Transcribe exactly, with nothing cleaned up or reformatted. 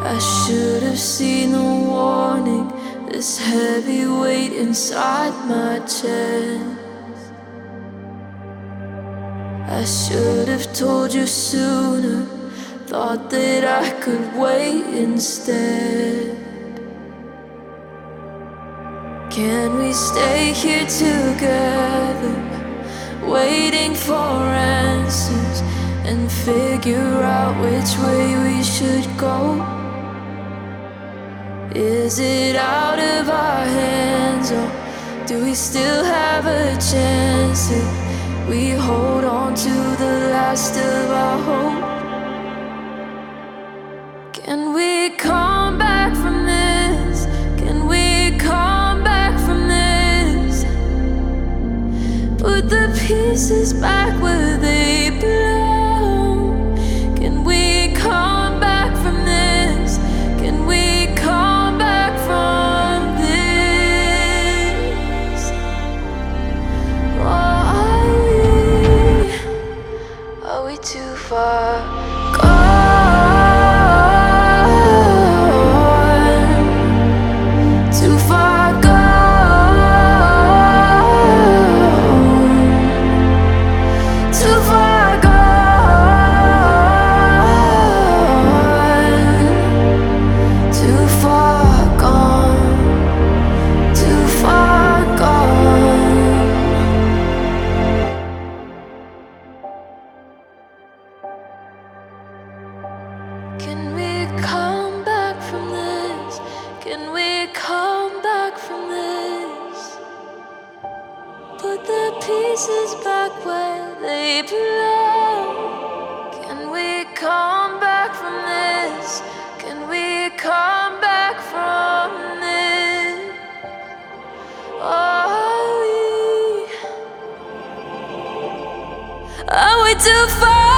I should have seen the warning, this heavy weight inside my chest. I should have told you sooner, thought that I could wait instead. Can we stay here together, waiting for answers, and figure out which way we should go? Is it out of our hands, or do we still have a chance if we hold on to the last of our hope? Can we come back from this? Can we come back from this? Put the pieces back where they belong. Can we come back from this? Can we come back from this? Or are we, are we too far gone? Too far gone. Too far gone. Too far gone. Too far gone. Can we come back from this? Can we come back from this? Put the pieces back where they belong. Can we come back from this? Can we come back from this? Are we, are we too far?